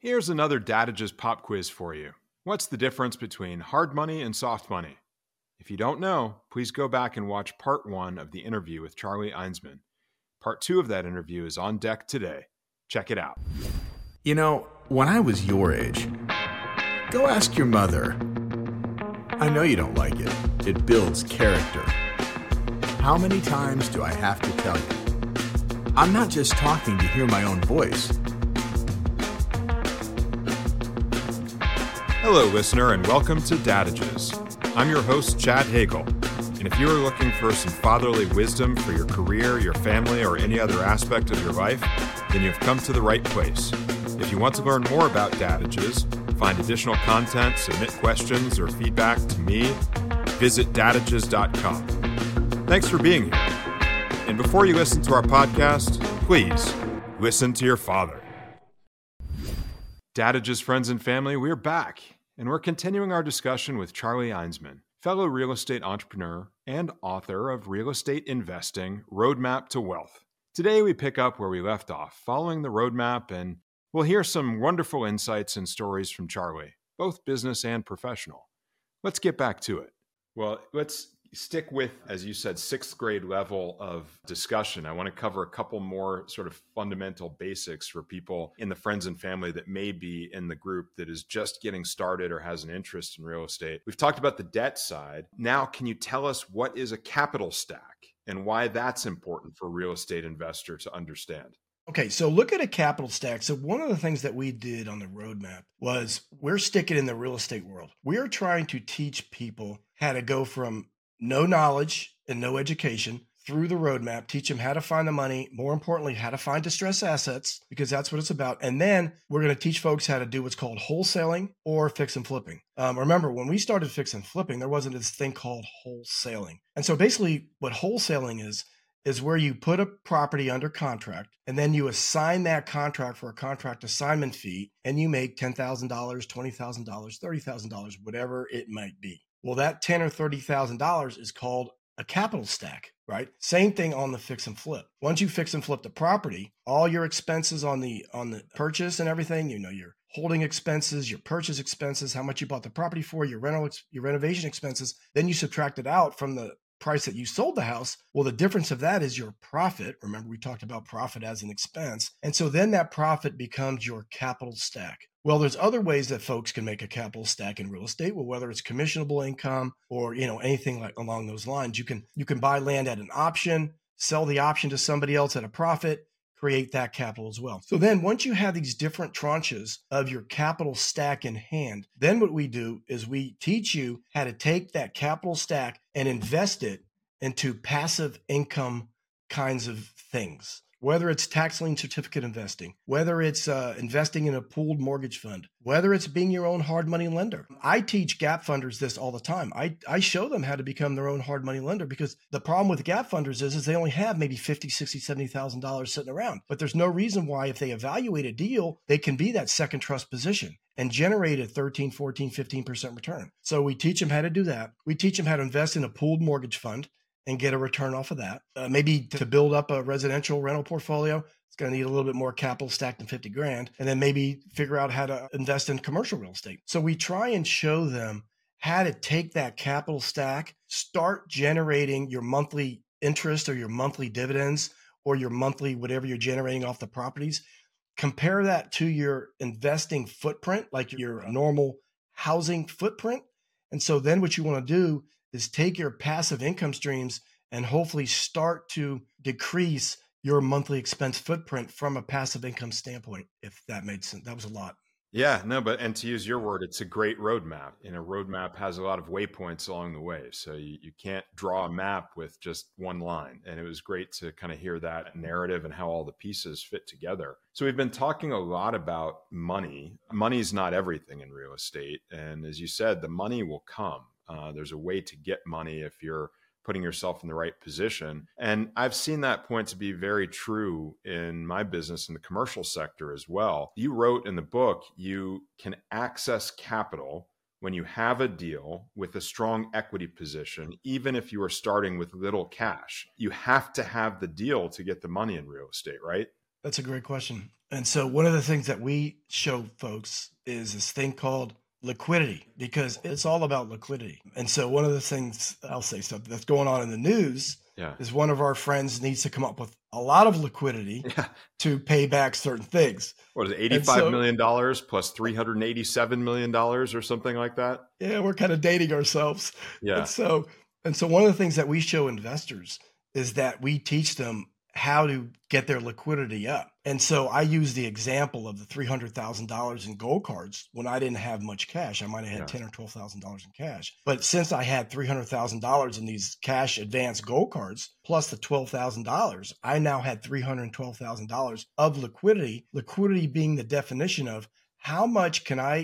Here's another Dadage's pop quiz for you. What's the difference between hard money and soft money? If you don't know, please go back and watch part 1 of the interview with Charlie Einsman. Part 2 of that interview is on deck today. Check it out. You know, when I was your age, go ask your mother. I know you don't like it. It builds character. How many times do I have to tell you? I'm not just talking to hear my own voice. Hello, listener, and welcome to Dadage's. I'm your host, Chad Hagel. And if you are looking for some fatherly wisdom for your career, your family, or any other aspect of your life, then you've come to the right place. If you want to learn more about Dadage's, find additional content, submit questions, or feedback to me, visit dadages.com. Thanks for being here. And before you listen to our podcast, please listen to your father. Dadage's friends and family, we're back, and we're continuing our discussion with Charlie Einsman, fellow real estate entrepreneur and author of Real Estate Investing: Roadmap to Wealth. Today we pick up where we left off, following the roadmap, and we'll hear some wonderful insights and stories from Charlie, both business and professional. Let's get back to it. Well, let's stick with, as you said, 6th grade level of discussion. I want to cover a couple more sort of fundamental basics for people in the friends and family that may be in the group that is just getting started or has an interest in real estate. We've talked about the debt side. Now, can you tell us what is a capital stack and why that's important for a real estate investor to understand? Okay, so look at a capital stack. So one of the things that we did on the roadmap was we're sticking in the real estate world. We are trying to teach people how to go from no knowledge and no education through the roadmap, teach them how to find the money, more importantly, how to find distressed assets, because that's what it's about. And then we're going to teach folks how to do what's called wholesaling or fix and flipping. Remember, when we started fix and flipping, there wasn't this thing called wholesaling. And so basically what wholesaling is where you put a property under contract and then you assign that contract for a contract assignment fee and you make $10,000, $20,000, $30,000, whatever it might be. Well, that $10,000 or $30,000 is called a capital stack, right? Same thing on the fix and flip. Once you fix and flip the property, all your expenses on the purchase and everything, you know, your holding expenses, your purchase expenses, how much you bought the property for, your renovation expenses, then you subtract it out from the price that you sold the house. Well, the difference of that is your profit. Remember, we talked about profit as an expense. And so then that profit becomes your capital stack. Well, there's other ways that folks can make a capital stack in real estate. Well, whether it's commissionable income or, you know, anything like along those lines, you can buy land at an option, sell the option to somebody else at a profit, create that capital as well. So then once you have these different tranches of your capital stack in hand, then what we do is we teach you how to take that capital stack and invest it into passive income kinds of things. Whether it's tax lien certificate investing, whether it's investing in a pooled mortgage fund, whether it's being your own hard money lender. I teach gap funders this all the time. I show them how to become their own hard money lender because the problem with gap funders is they only have maybe $50,000, $60,000, $70,000 sitting around. But there's no reason why if they evaluate a deal, they can be that second trust position and generate a 13, 14, 15% return. So we teach them how to do that. We teach them how to invest in a pooled mortgage fund and get a return off of that. Maybe to build up a residential rental portfolio, it's going to need a little bit more capital stack than $50,000. And then maybe figure out how to invest in commercial real estate. So we try and show them how to take that capital stack, start generating your monthly interest or your monthly dividends or your monthly whatever you're generating off the properties. Compare that to your investing footprint, like your normal housing footprint. And so then what you want to do is take your passive income streams and hopefully start to decrease your monthly expense footprint from a passive income standpoint, if that made sense. That was a lot. Yeah, no, and to use your word, it's a great roadmap. And a roadmap has a lot of waypoints along the way. So you can't draw a map with just one line. And it was great to kind of hear that narrative and how all the pieces fit together. So we've been talking a lot about money. Money is not everything in real estate. And as you said, the money will come. There's a way to get money if you're putting yourself in the right position. And I've seen that point to be very true in my business in the commercial sector as well. You wrote in the book, you can access capital when you have a deal with a strong equity position, even if you are starting with little cash. You have to have the deal to get the money in real estate, right? That's a great question. And so one of the things that we show folks is this thing called liquidity, because it's all about liquidity. And so one of the things, I'll say something that's going on in the news, Yeah. is one of our friends needs to come up with a lot of liquidity to pay back certain things. What is it, $85 million plus $387 million or something like that? Yeah, we're kind of dating ourselves. Yeah. And so one of the things that we show investors is that we teach them how to get their liquidity up. And so I use the example of the $300,000 in gold cards when I didn't have much cash. I might have had $10,000 or $12,000 in cash. But since I had $300,000 in these cash advance gold cards, plus the $12,000, I now had $312,000 of liquidity. Liquidity being the definition of how much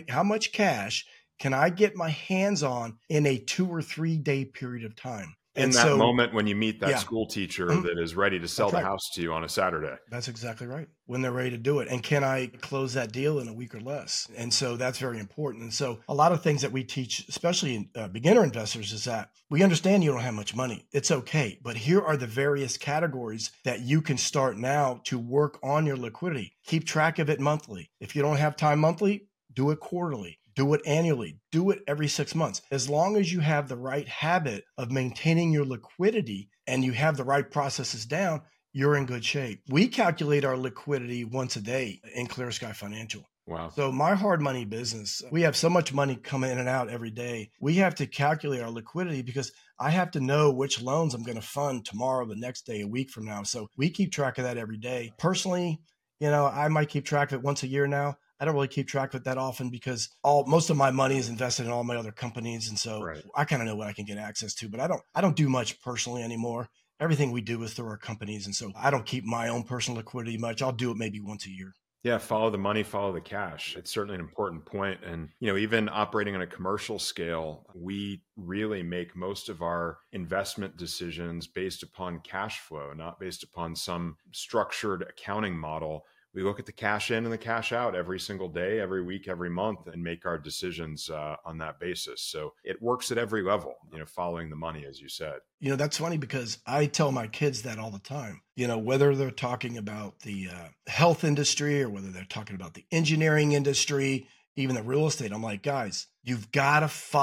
cash can I get my hands on in a 2 or 3 day period of time? In that moment when you meet that school teacher that is ready to sell the house to you on a Saturday. That's exactly right. When they're ready to do it. And can I close that deal in a week or less? And so that's very important. And so a lot of things that we teach, especially beginner investors, is that we understand you don't have much money. It's okay. But here are the various categories that you can start now to work on your liquidity. Keep track of it monthly. If you don't have time monthly, do it quarterly. Do it annually. Do it every 6 months. As long as you have the right habit of maintaining your liquidity and you have the right processes down, you're in good shape. We calculate our liquidity once a day in Clear Sky Financial. Wow. So my hard money business, we have so much money coming in and out every day. We have to calculate our liquidity because I have to know which loans I'm going to fund tomorrow, the next day, a week from now. So we keep track of that every day. Personally, I might keep track of it once a year now. I don't really keep track of it that often because most of my money is invested in all my other companies. And so I kind of know what I can get access to, but I don't do much personally anymore. Everything we do is through our companies. And so I don't keep my own personal liquidity much. I'll do it maybe once a year. Yeah, follow the money, follow the cash. It's certainly an important point. And, even operating on a commercial scale, we really make most of our investment decisions based upon cash flow, not based upon some structured accounting model. We look at the cash in and the cash out every single day, every week, every month, and make our decisions on that basis. So it works at every level, following the money, as you said. That's funny because I tell my kids that all the time, whether they're talking about the health industry or whether they're talking about the engineering industry, even the real estate. I'm like, guys, you've got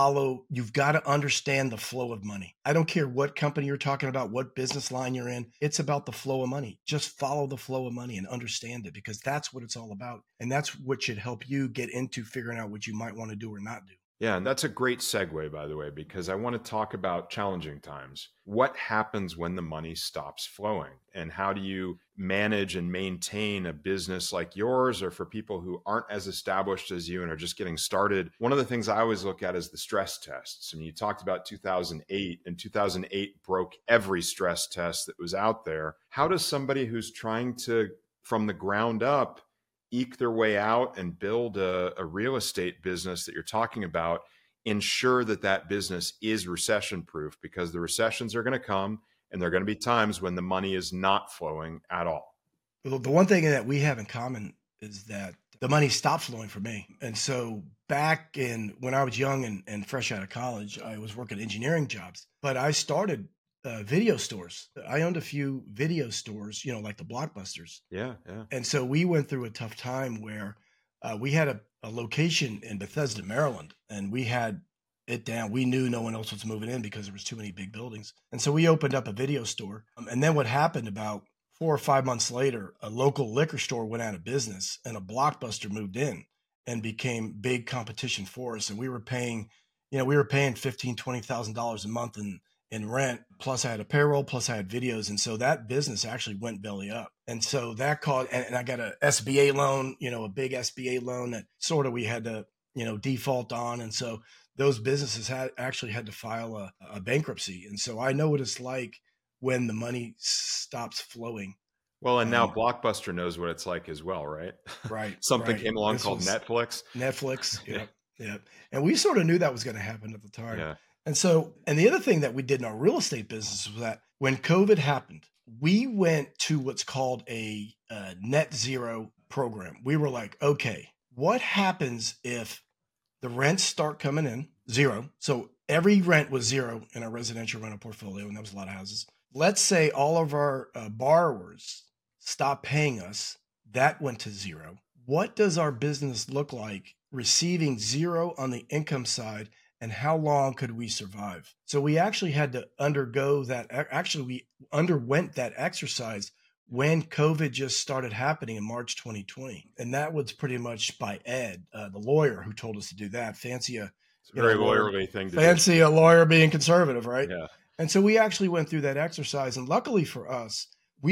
to understand the flow of money. I don't care what company you're talking about, what business line you're in. It's about the flow of money. Just follow the flow of money and understand it because that's what it's all about. And that's what should help you get into figuring out what you might want to do or not do. Yeah, and that's a great segue, by the way, because I want to talk about challenging times. What happens when the money stops flowing? And how do you manage and maintain a business like yours, or for people who aren't as established as you and are just getting started? One of the things I always look at is the stress tests. You talked about 2008, and 2008 broke every stress test that was out there. How does somebody who's trying to, from the ground up, eke their way out and build a real estate business that you're talking about, ensure that business is recession proof? Because the recessions are going to come and there are going to be times when the money is not flowing at all. Well, the one thing that we have in common is that the money stopped flowing for me. And so back when I was young and fresh out of college, I was working engineering jobs, but I started video stores. I owned a few video stores, like the Blockbusters. Yeah. And so we went through a tough time where we had a location in Bethesda, Maryland, and we had it down. We knew no one else was moving in because there was too many big buildings. And so we opened up a video store. And then what happened about 4 or 5 months later, a local liquor store went out of business and a Blockbuster moved in and became big competition for us. And we were paying $15,000, $20,000 a month in rent, plus I had a payroll, plus I had videos. And so that business actually went belly up. And so that caused, and I got a SBA loan, a big SBA loan that sort of we had to, default on. And so those businesses had to file a bankruptcy. And so I know what it's like when the money stops flowing. Well, and now Blockbuster knows what it's like as well, right? Right. Something came along called Netflix. Yeah. And we sort of knew that was going to happen at the time. Yeah. And the other thing that we did in our real estate business was that when COVID happened, we went to what's called a net zero program. We were like, okay, what happens if the rents start coming in zero? So every rent was zero in our residential rental portfolio, and that was a lot of houses. Let's say all of our borrowers stop paying us That went to zero. What does our business look like receiving zero on the income side, and how long could we survive? So we actually had to undergo that. Actually, we underwent that exercise when COVID just started happening in March 2020. And that was pretty much by Ed, the lawyer, who told us to do that. It's a very lawyerly thing to do. Fancy a lawyer being conservative, right? Yeah. And so we actually went through that exercise. And luckily for us, we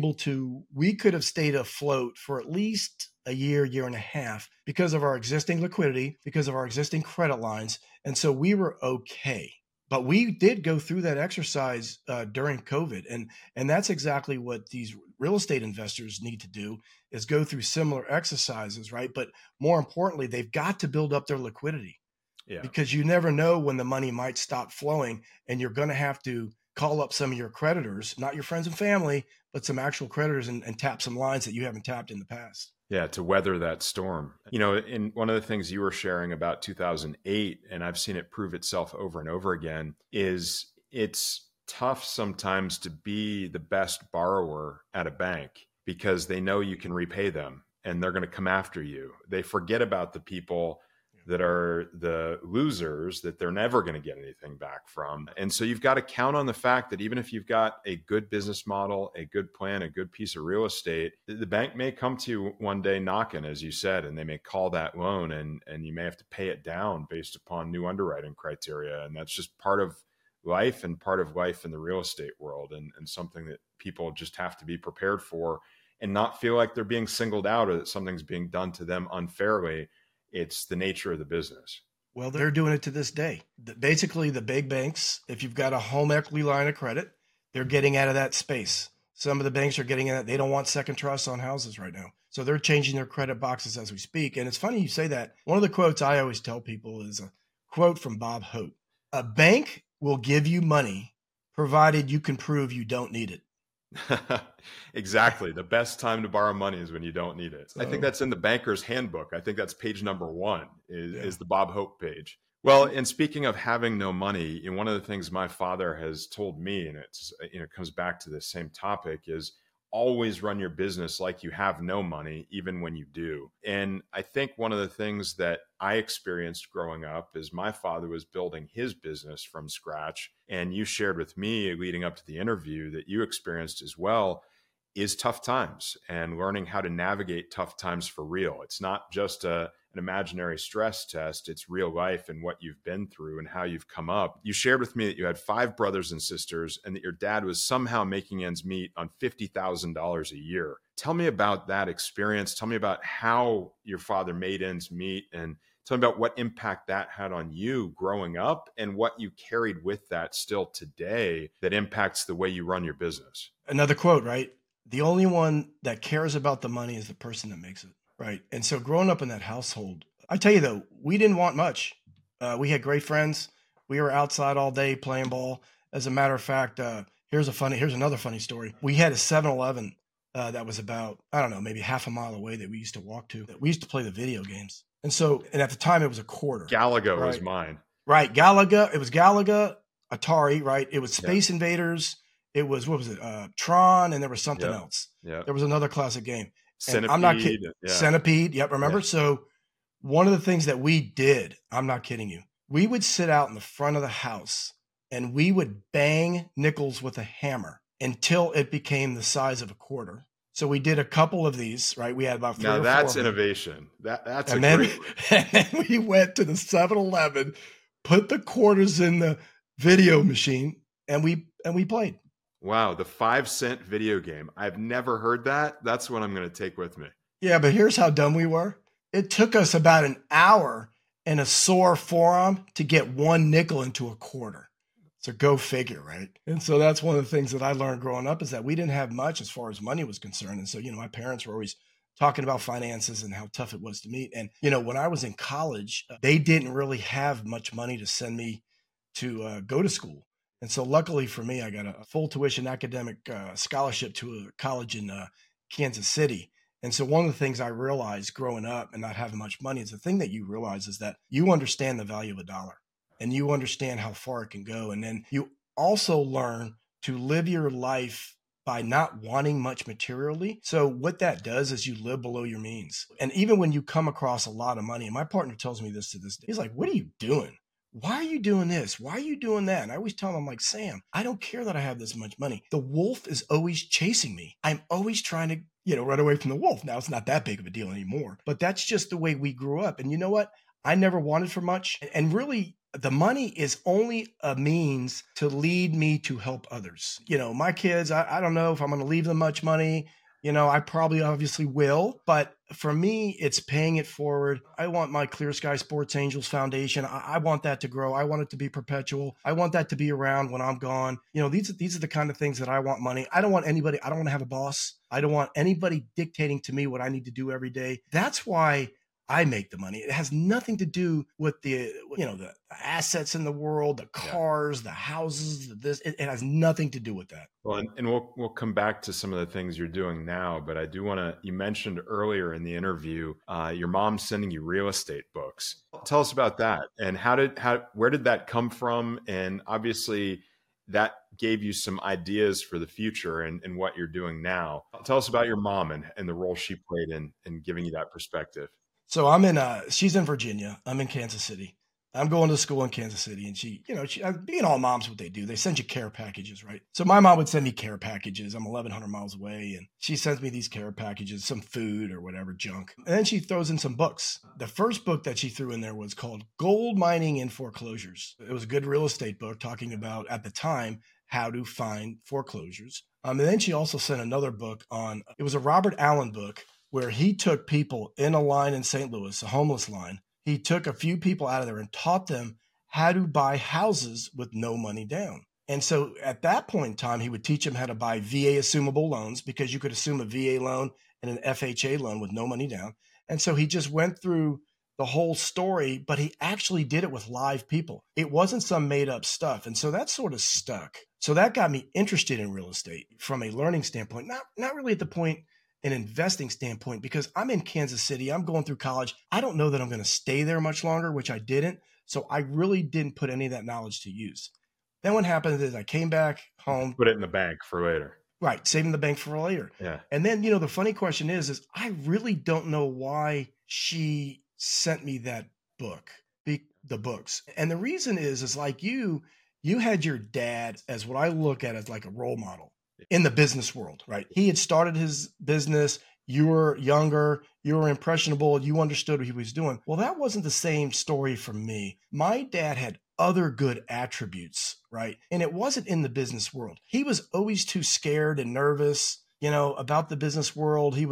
could have stayed afloat for at least a year and a half because of our existing liquidity, because of our existing credit lines. And so we were okay. But we did go through that exercise during COVID. And that's exactly what these real estate investors need to do, is go through similar exercises, right? But more importantly, they've got to build up their liquidity. Yeah. Because you never know when the money might stop flowing, and you're going to have to call up some of your creditors, not your friends and family, but some actual creditors, and tap some lines that you haven't tapped in the past. Yeah, to weather that storm. You know, in one of the things you were sharing about 2008, and I've seen it prove itself over and over again, is it's tough sometimes to be the best borrower at a bank because they know you can repay them and they're going to come after you. They forget about the people that are the losers that they're never going to get anything back from. And so you've got to count on the fact that even if you've got a good business model, a good plan, a good piece of real estate, the bank may come to you one day knocking, as you said, and they may call that loan, and you may have to pay it down based upon new underwriting criteria. And that's just part of life and part of life in the real estate world, and something that people just have to be prepared for and not feel like they're being singled out or that something's being done to them unfairly. It's the nature of the business. Well, they're doing it to this day. Basically, the big banks, if you've got a home equity line of credit, they're getting out of that space. Some of the banks are getting in it. They don't want second trusts on houses right now. So they're changing their credit boxes as we speak. And it's funny you say that. One of the quotes I always tell people is a quote from Bob Hope. A bank will give you money provided you can prove you don't need it. Exactly. The best time to borrow money is when you don't need it. I think that's in the banker's handbook. I think that's page number 1 is the Bob Hope page. Well, and speaking of having no money, and one of the things my father has told me, and it comes back to the same topic, is always run your business like you have no money, even when you do. And I think one of the things that I experienced growing up is my father was building his business from scratch. And you shared with me leading up to the interview that you experienced as well is tough times and learning how to navigate tough times for real. It's not just an imaginary stress test. It's real life and what you've been through and how you've come up. You shared with me that you had 5 brothers and sisters and that your dad was somehow making ends meet on $50,000 a year. Tell me about that experience. Tell me about how your father made ends meet, and tell me about what impact that had on you growing up and what you carried with that still today that impacts the way you run your business. Another quote, right? The only one that cares about the money is the person that makes it, right? And so growing up in that household, I tell you though, we didn't want much. We had great friends. We were outside all day playing ball. As a matter of fact, here's another funny story. We had a 7-Eleven that was about, I don't know, maybe half a mile away that we used to walk to. We used to play the video games. And at the time it was a quarter. Galaga was mine. Right. Galaga. It was Galaga, Atari, right? It was Space Invaders. It was, what was it? Tron, and there was something else. Yeah. There was another classic game. Centipede. I'm not kidding. Yeah. Centipede. Yep. Remember? Yeah. So one of the things that we did, I'm not kidding you, we would sit out in the front of the house and we would bang nickels with a hammer until it became the size of a quarter. So we did a couple of these, right? We had about 3 or 4. Now that's innovation. That's and then we went to the 7-Eleven, put the quarters in the video machine, and we played. Wow, the 5-cent video game. I've never heard that. That's what I'm going to take with me. Yeah, but here's how dumb we were. It took us about an hour and a sore forearm to get 1 nickel into a quarter. So go figure, right? And so that's one of the things that I learned growing up, is that we didn't have much as far as money was concerned. And so, my parents were always talking about finances and how tough it was to meet. And, when I was in college, they didn't really have much money to send me to go to school. And so luckily for me, I got a full tuition academic scholarship to a college in Kansas City. And so one of the things I realized growing up and not having much money is the thing that you realize is that you understand the value of a dollar and you understand how far it can go. And then you also learn to live your life by not wanting much materially. So what that does is you live below your means. And even when you come across a lot of money, and my partner tells me this to this day, he's like, what are you doing? Why are you doing this? Why are you doing that? And I always tell him, I'm like, Sam, I don't care that I have this much money. The wolf is always chasing me. I'm always trying to, run away from the wolf. Now it's not that big of a deal anymore, but that's just the way we grew up. And you know what? I never wanted for much. And really, the money is only a means to lead me to help others. My kids, I don't know if I'm going to leave them much money. I probably obviously will, but for me, it's paying it forward. I want my Clear Sky Sports Angels Foundation. I want that to grow. I want it to be perpetual. I want that to be around when I'm gone. These are the kind of things that I want money. I don't want anybody. I don't want to have a boss. I don't want anybody dictating to me what I need to do every day. That's why I make the money. It has nothing to do with the assets in the world, the cars, the houses, it has nothing to do with that. Well, and we'll come back to some of the things you're doing now, but I do want to, you mentioned earlier in the interview, your mom's sending you real estate books. Tell us about that. And where did that come from? And obviously that gave you some ideas for the future and what you're doing now. Tell us about your mom and the role she played in giving you that perspective. So she's in Virginia. I'm in Kansas City. I'm going to school in Kansas City, and she being all moms, what they do, they send you care packages, right? So my mom would send me care packages. I'm 1,100 miles away, and she sends me these care packages, some food or whatever junk. And then she throws in some books. The first book that she threw in there was called Gold Mining in Foreclosures. It was a good real estate book talking about, at the time, how to find foreclosures. And then she also sent another book it was a Robert Allen book, where he took people in a line in St. Louis, a homeless line. He took a few people out of there and taught them how to buy houses with no money down. And so at that point in time, he would teach them how to buy VA assumable loans, because you could assume a VA loan and an FHA loan with no money down. And so he just went through the whole story, but he actually did it with live people. It wasn't some made up stuff. And so that sort of stuck. So that got me interested in real estate from a learning standpoint, not really at the point an investing standpoint, because I'm in Kansas City. I'm going through college. I don't know that I'm going to stay there much longer, which I didn't. So I really didn't put any of that knowledge to use. Then what happened is I came back home. Put it in the bank for later. Right. Saving the bank for later. Yeah. And then, the funny question is I really don't know why she sent me that book, the books. And the reason is like you had your dad as what I look at as like a role model in the business world, right? He had started his business. You were younger, you were impressionable, you understood what he was doing. Well, that wasn't the same story for me. My dad had other good attributes, right? And it wasn't in the business world. He was always too scared and nervous, about the business world. He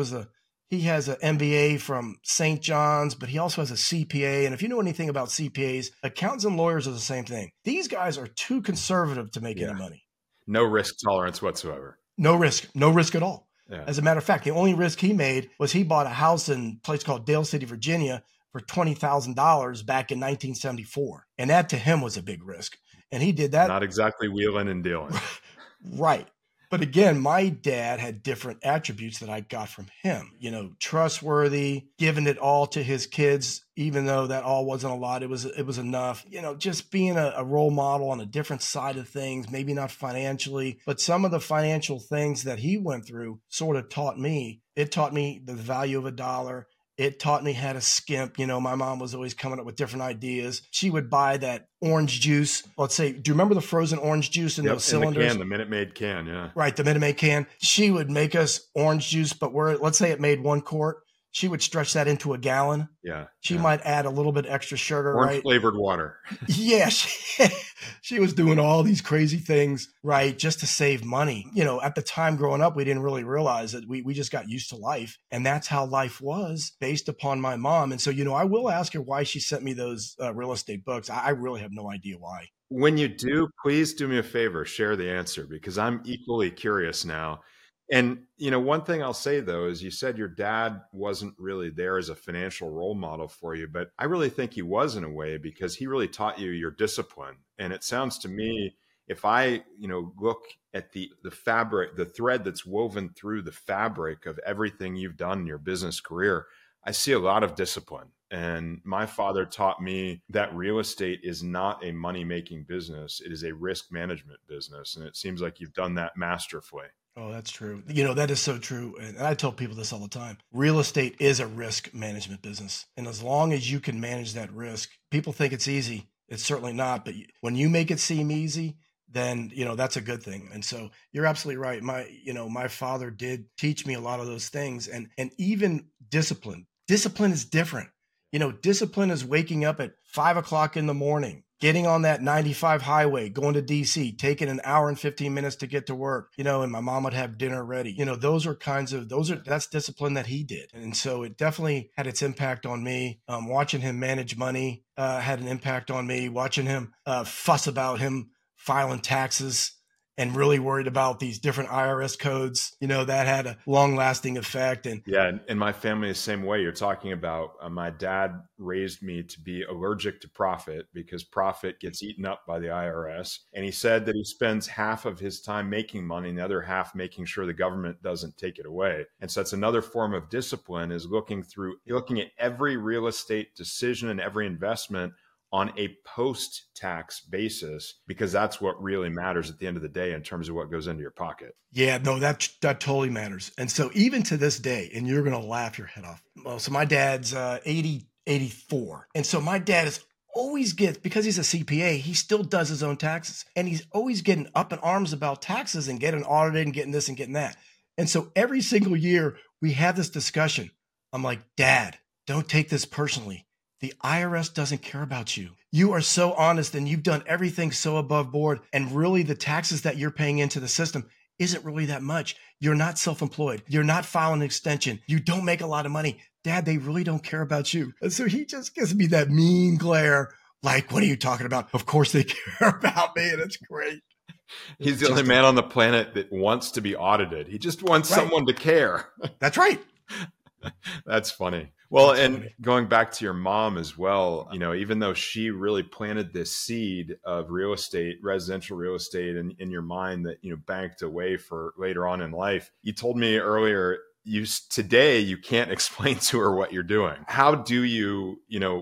has an MBA from St. John's, but he also has a CPA. And if you know anything about CPAs, accountants and lawyers are the same thing. These guys are too conservative to make any money. No risk tolerance whatsoever. No risk at all. Yeah. As a matter of fact, the only risk he made was he bought a house in a place called Dale City, Virginia for $20,000 back in 1974. And that to him was a big risk. And he did that. Not exactly wheeling and dealing. Right. But again, my dad had different attributes that I got from him, trustworthy, giving it all to his kids, even though that all wasn't a lot. It was enough, just being a role model on a different side of things, maybe not financially, but some of the financial things that he went through sort of taught me. It taught me the value of a dollar. It taught me how to skimp. My mom was always coming up with different ideas. She would buy that orange juice. Let's say, do you remember the frozen orange juice in those cylinders? The Minute Maid can, yeah. Right, the Minute Maid can. She would make us orange juice, but let's say it made 1 quart. She would stretch that into a gallon. Yeah. She might add a little bit extra sugar, orange right? Flavored water. Yeah. She was doing all these crazy things, right? Just to save money. At the time growing up, we didn't really realize that we just got used to life. And that's how life was based upon my mom. And so, I will ask her why she sent me those real estate books. I really have no idea why. When you do, please do me a favor, share the answer, because I'm equally curious now. And, one thing I'll say, though, is you said your dad wasn't really there as a financial role model for you, but I really think he was in a way, because he really taught you your discipline. And it sounds to me, if I, look at the fabric, the thread that's woven through the fabric of everything you've done in your business career, I see a lot of discipline. And my father taught me that real estate is not a money-making business. It is a risk management business. And it seems like you've done that masterfully. Oh, that's true. That is so true. And I tell people this all the time. Real estate is a risk management business. And as long as you can manage that risk, people think it's easy. It's certainly not. But when you make it seem easy, then, that's a good thing. And so you're absolutely right. My father did teach me a lot of those things, and even discipline. Discipline is different. Discipline is waking up at 5 o'clock in the morning, getting on that 95 highway, going to DC, taking an hour and 15 minutes to get to work, and my mom would have dinner ready. That's discipline that he did. And so it definitely had its impact on me. Watching him manage money had an impact on me. Watching him fuss about him filing taxes and really worried about these different IRS codes, that had a long lasting effect. And yeah, and my family is the same way. You're talking about my dad raised me to be allergic to profit because profit gets eaten up by the IRS. And he said that he spends half of his time making money and the other half making sure the government doesn't take it away. And so that's another form of discipline, is looking at every real estate decision and every investment on a post-tax basis, because that's what really matters at the end of the day in terms of what goes into your pocket. Yeah, no, that totally matters. And so even to this day, and you're going to laugh your head off. Well, so my dad's 84. And so my dad is always because he's a CPA, he still does his own taxes. And he's always getting up in arms about taxes and getting audited and getting this and getting that. And so every single year we have this discussion. I'm like, Dad, don't take this personally. The IRS doesn't care about you. You are so honest and you've done everything so above board. And really the taxes that you're paying into the system isn't really that much. You're not self-employed. You're not filing an extension. You don't make a lot of money. Dad, they really don't care about you. And so he just gives me that mean glare. Like, what are you talking about? Of course they care about me. And it's great. He's the only man on the planet that wants to be audited. He just wants someone to care. That's right. That's funny. Well, and going back to your mom as well, even though she really planted this seed of real estate, residential real estate in your mind that, banked away for later on in life, you told me earlier, today you can't explain to her what you're doing. How do you,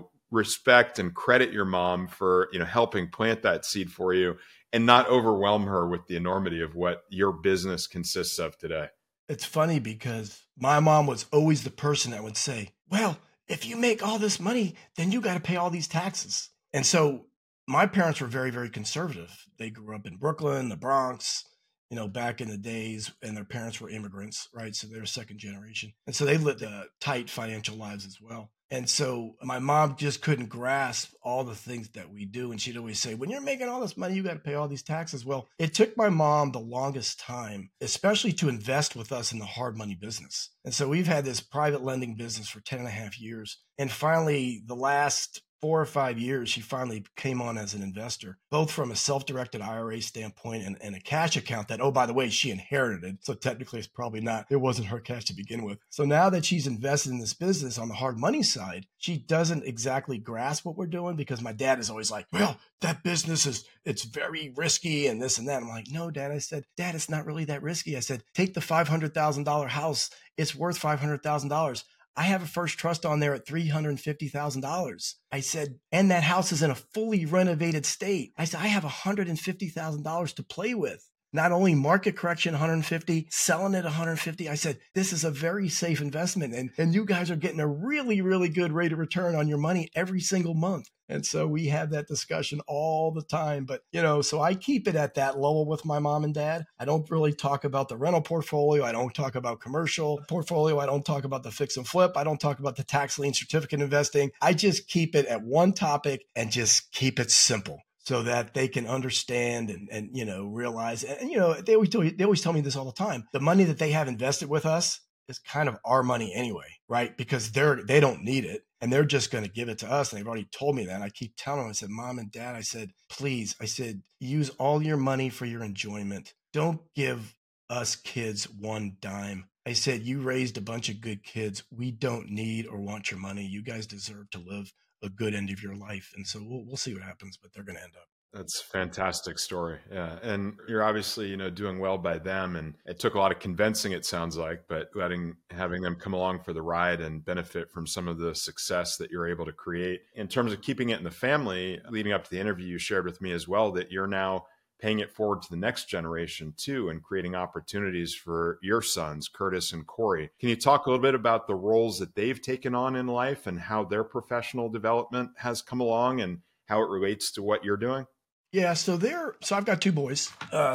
respect and credit your mom for, helping plant that seed for you and not overwhelm her with the enormity of what your business consists of today? It's funny because my mom was always the person that would say, well, if you make all this money, then you got to pay all these taxes. And so my parents were very, very conservative. They grew up in Brooklyn, the Bronx, back in the days, and their parents were immigrants, right? So they're second generation. And so they lived tight financial lives as well. And so my mom just couldn't grasp all the things that we do. And she'd always say, when you're making all this money, you got to pay all these taxes. Well, it took my mom the longest time, especially to invest with us in the hard money business. And so we've had this private lending business for 10 and a half years. And finally, the last 4 or 5 years, she finally came on as an investor, both from a self-directed IRA standpoint and a cash account that, oh, by the way, she inherited. So technically it wasn't her cash to begin with. So now that she's invested in this business on the hard money side, she doesn't exactly grasp what we're doing, because my dad is always like, well, that business it's very risky and this and that. I'm like, no, Dad. I said, Dad, it's not really that risky. I said, take the $500,000 house. It's worth $500,000. I have a first trust on there at $350,000. I said, and that house is in a fully renovated state. I said, I have $150,000 to play with. Not only market correction 150, selling it 150. I said, this is a very safe investment. And you guys are getting a really, really good rate of return on your money every single month. And so we have that discussion all the time. But, so I keep it at that level with my mom and dad. I don't really talk about the rental portfolio. I don't talk about commercial portfolio. I don't talk about the fix and flip. I don't talk about the tax lien certificate investing. I just keep it at one topic and just keep it simple, so that they can understand and realize. And they always tell me this all the time. The money that they have invested with us is kind of our money anyway, right? Because they don't need it and they're just going to give it to us. And they've already told me that. And I keep telling them, I said, Mom and Dad, I said, please, I said, use all your money for your enjoyment. Don't give us kids one dime. I said, you raised a bunch of good kids. We don't need or want your money. You guys deserve to live a good end of your life. And so we'll see what happens, but they're going to end up. That's a fantastic story. Yeah. And you're obviously, doing well by them. And it took a lot of convincing, it sounds like, but having them come along for the ride and benefit from some of the success that you're able to create. In terms of keeping it in the family, leading up to the interview, you shared with me as well that you're now paying it forward to the next generation too, and creating opportunities for your sons, Curtis and Corey. Can you talk a little bit about the roles that they've taken on in life and how their professional development has come along and how it relates to what you're doing? Yeah, so I've got two boys,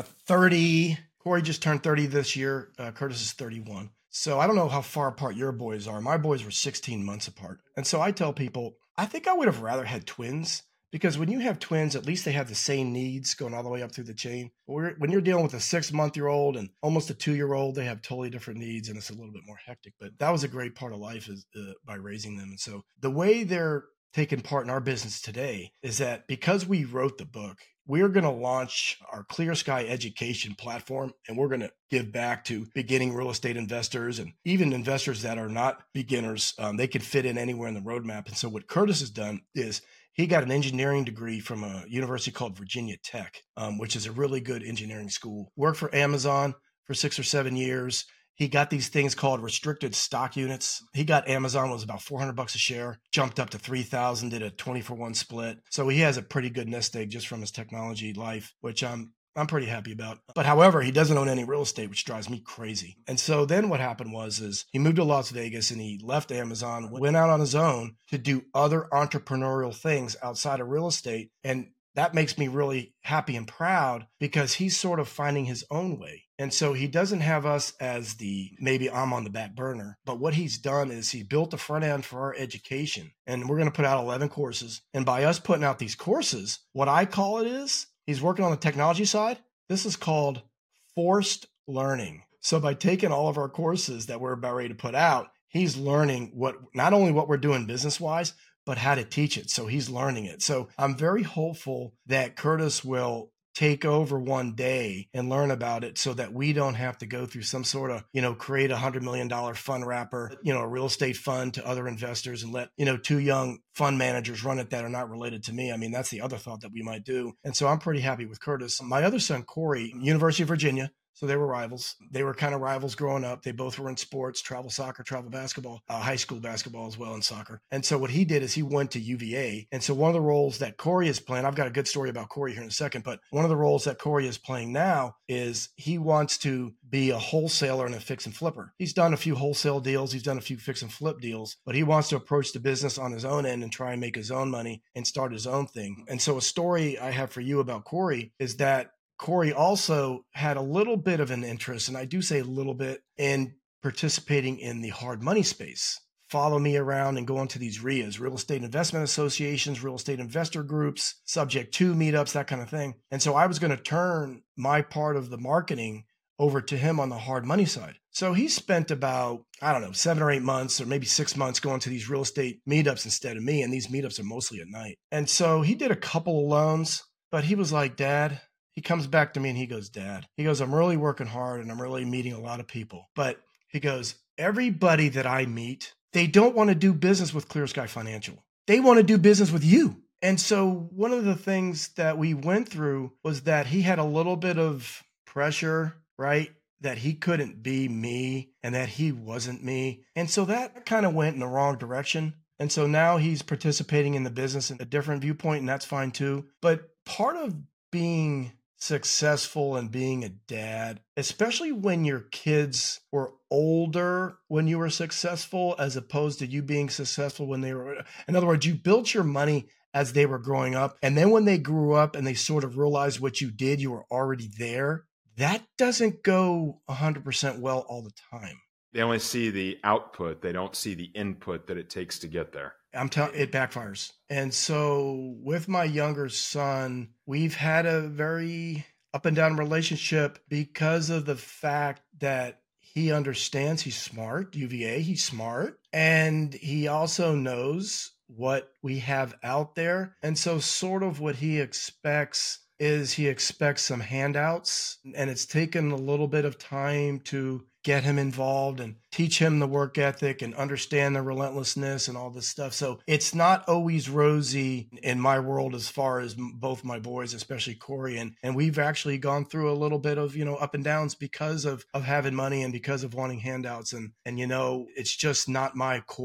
30. Corey just turned 30 this year. Curtis is 31. So I don't know how far apart your boys are. My boys were 16 months apart. And so I tell people, I think I would have rather had twins, because when you have twins, at least they have the same needs going all the way up through the chain. When you're dealing with a 6-month-year-old and almost a 2-year-old, they have totally different needs, and it's a little bit more hectic. But that was a great part of life by raising them. And so the way they're taking part in our business today is that because we wrote the book, we're going to launch our Clear Sky education platform, and we're going to give back to beginning real estate investors and even investors that are not beginners. They could fit in anywhere in the roadmap. And so what Curtis has done is he got an engineering degree from a university called Virginia Tech, which is a really good engineering school. Worked for Amazon for 6 or 7 years. He got these things called restricted stock units. He got Amazon, was about $400 a share, jumped up to 3,000, did a 20-for-1 split. So he has a pretty good nest egg just from his technology life, which I'm pretty happy about. But however, he doesn't own any real estate, which drives me crazy. And so then what happened is he moved to Las Vegas and he left Amazon, went out on his own to do other entrepreneurial things outside of real estate. And that makes me really happy and proud because he's sort of finding his own way. And so he doesn't have us as maybe I'm on the back burner, but what he's done is he built the front end for our education, and we're going to put out 11 courses. And by us putting out these courses, what I call it is he's working on the technology side. This is called forced learning. So by taking all of our courses that we're about ready to put out, he's learning not only what we're doing business-wise, but how to teach it. So he's learning it. So I'm very hopeful that Curtis will take over one day and learn about it so that we don't have to go through some sort of, create $100 million fund wrapper, a real estate fund to other investors and let, 2 young fund managers run it that are not related to me. I mean, that's the other thought that we might do. And so I'm pretty happy with Curtis. My other son, Corey, University of Virginia. So they were rivals. They were kind of rivals growing up. They both were in sports, travel soccer, travel basketball, high school basketball as well, and soccer. And so what he did is he went to UVA. And so one of the roles that Corey is playing, I've got a good story about Corey here in a second, but one of the roles that Corey is playing now is he wants to be a wholesaler and a fix and flipper. He's done a few wholesale deals. He's done a few fix and flip deals, but he wants to approach the business on his own end and try and make his own money and start his own thing. And so a story I have for you about Corey is that Corey also had a little bit of an interest, and I do say a little bit, in participating in the hard money space. Follow me around and go into these RIAs, real estate investment associations, real estate investor groups, subject to meetups, that kind of thing. And so I was going to turn my part of the marketing over to him on the hard money side. So he spent about, 7 or 8 months or maybe 6 months going to these real estate meetups instead of me. And these meetups are mostly at night. And so he did a couple of loans, but he was like, Dad, he comes back to me and he goes, Dad, I'm really working hard and I'm really meeting a lot of people. But he goes, everybody that I meet, they don't want to do business with Clear Sky Financial. They want to do business with you. And so one of the things that we went through was that he had a little bit of pressure, right? That he couldn't be me and that he wasn't me. And so that kind of went in the wrong direction. And so now he's participating in the business in a different viewpoint, and that's fine too. But part of being successful and being a dad, especially when your kids were older when you were successful, as opposed to you being successful when they were, in other words, you built your money as they were growing up. And then when they grew up and they sort of realized what you did, you were already there. That doesn't go 100% well all the time. They only see the output. They don't see the input that it takes to get there. It backfires. And so with my younger son, we've had a very up and down relationship because of the fact that he understands he's smart, UVA, he's smart, and he also knows what we have out there. And so sort of what he expects is he expects some handouts, and it's taken a little bit of time to get him involved and teach him the work ethic and understand the relentlessness and all this stuff. So it's not always rosy in my world as far as both my boys, especially Corey. And we've actually gone through a little bit of, up and downs because of having money and because of wanting handouts. And it's just not my core.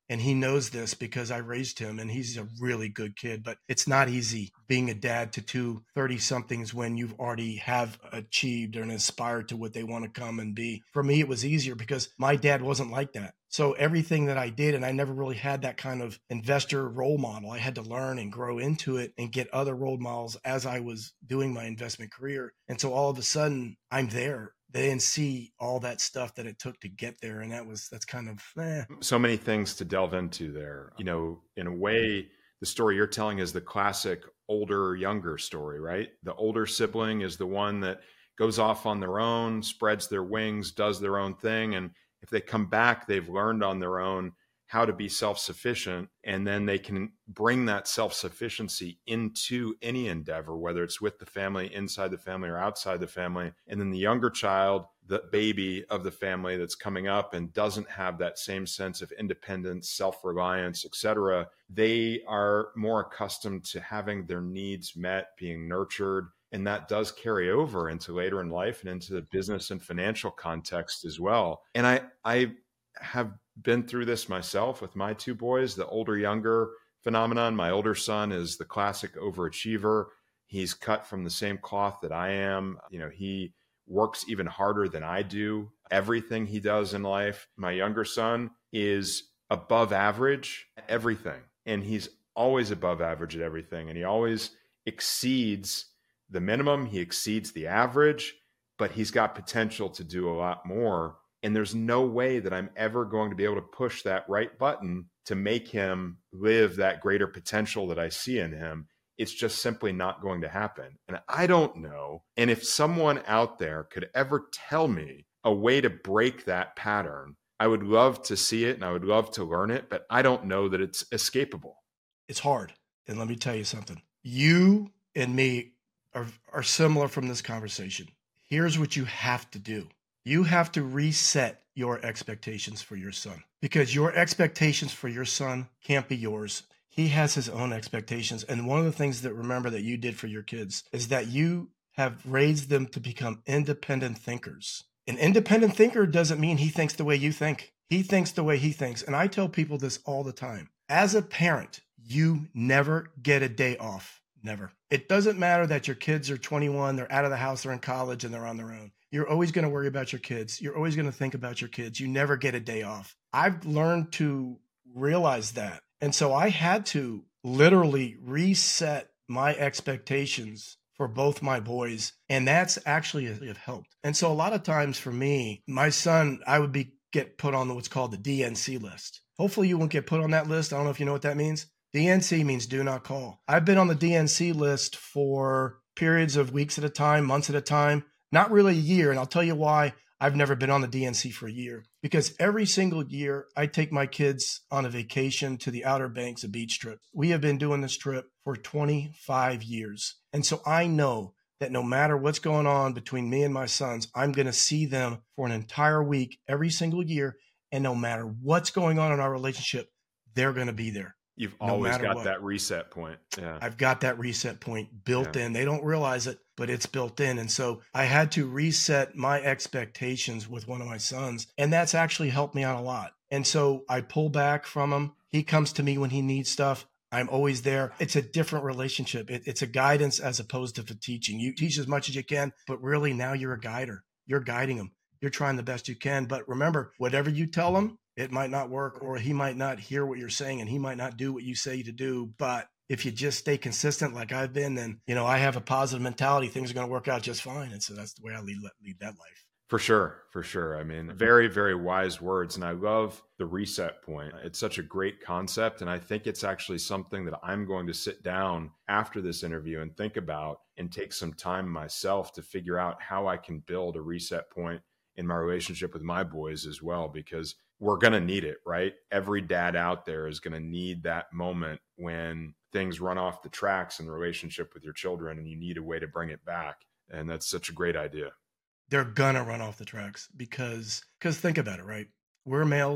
And he knows this because I raised him and he's a really good kid, but it's not easy being a dad to two 30-somethings when you've already have achieved and aspired to what they want to come and be. For me, it was easier because my dad wasn't like that. So everything that I did, and I never really had that kind of investor role model. I had to learn and grow into it and get other role models as I was doing my investment career. And so all of a sudden I'm there. They didn't see all that stuff that it took to get there. And that's kind of, So many things to delve into there. You know, in a way, the story you're telling is the classic older, younger story, right? The older sibling is the one that goes off on their own, spreads their wings, does their own thing. And if they come back, they've learned on their own how to be self-sufficient, and then they can bring that self-sufficiency into any endeavor, whether it's with the family, inside the family, or outside the family. And then the younger child, the baby of the family that's coming up and doesn't have that same sense of independence, self-reliance, etc., they are more accustomed to having their needs met, being nurtured. And that does carry over into later in life and into the business and financial context as well. And I have been through this myself with my two boys, the older younger phenomenon. My older son is the classic overachiever. He's cut from the same cloth that I am. You know, he works even harder than I do. Everything he does in life. My younger son is above average at everything. And he's always above average at everything. And he always exceeds the minimum. He exceeds the average, but he's got potential to do a lot more. And there's no way that I'm ever going to be able to push that right button to make him live that greater potential that I see in him. It's just simply not going to happen. And I don't know. And if someone out there could ever tell me a way to break that pattern, I would love to see it and I would love to learn it, but I don't know that it's escapable. It's hard. And let me tell you something. You and me are similar from this conversation. Here's what you have to do. You have to reset your expectations for your son, because your expectations for your son can't be yours. He has his own expectations. And one of the things that remember that you did for your kids is that you have raised them to become independent thinkers. An independent thinker doesn't mean he thinks the way you think. He thinks the way he thinks. And I tell people this all the time. As a parent, you never get a day off. Never. It doesn't matter that your kids are 21, they're out of the house, they're in college, and they're on their own. You're always going to worry about your kids. You're always going to think about your kids. You never get a day off. I've learned to realize that. And so I had to literally reset my expectations for both my boys. And that's actually have helped. And so a lot of times for me, my son, I would get put on what's called the DNC list. Hopefully you won't get put on that list. I don't know if you know what that means. DNC means do not call. I've been on the DNC list for periods of weeks at a time, months at a time, not really a year. And I'll tell you why I've never been on the DNC for a year. Because every single year I take my kids on a vacation to the Outer Banks, a beach trip. We have been doing this trip for 25 years. And so I know that no matter what's going on between me and my sons, I'm going to see them for an entire week every single year. And no matter what's going on in our relationship, they're going to be there. You've always got that reset point. Yeah. I've got that reset point built in. They don't realize it, but it's built in. And so I had to reset my expectations with one of my sons. And that's actually helped me out a lot. And so I pull back from him. He comes to me when he needs stuff. I'm always there. It's a different relationship. It's a guidance as opposed to teaching. You teach as much as you can, but really now you're a guider. You're guiding him. You're trying the best you can. But remember, whatever you tell him, it might not work, or he might not hear what you're saying and he might not do what you say to do. But if you just stay consistent like I've been, then, I have a positive mentality. Things are going to work out just fine. And so that's the way I lead that life. For sure. I mean, very, very wise words. And I love the reset point. It's such a great concept. And I think it's actually something that I'm going to sit down after this interview and think about and take some time myself to figure out how I can build a reset point in my relationship with my boys as well, because we're going to need it, right? Every dad out there is going to need that moment when things run off the tracks in the relationship with your children and you need a way to bring it back. And that's such a great idea. They're going to run off the tracks because think about it, right? We're males.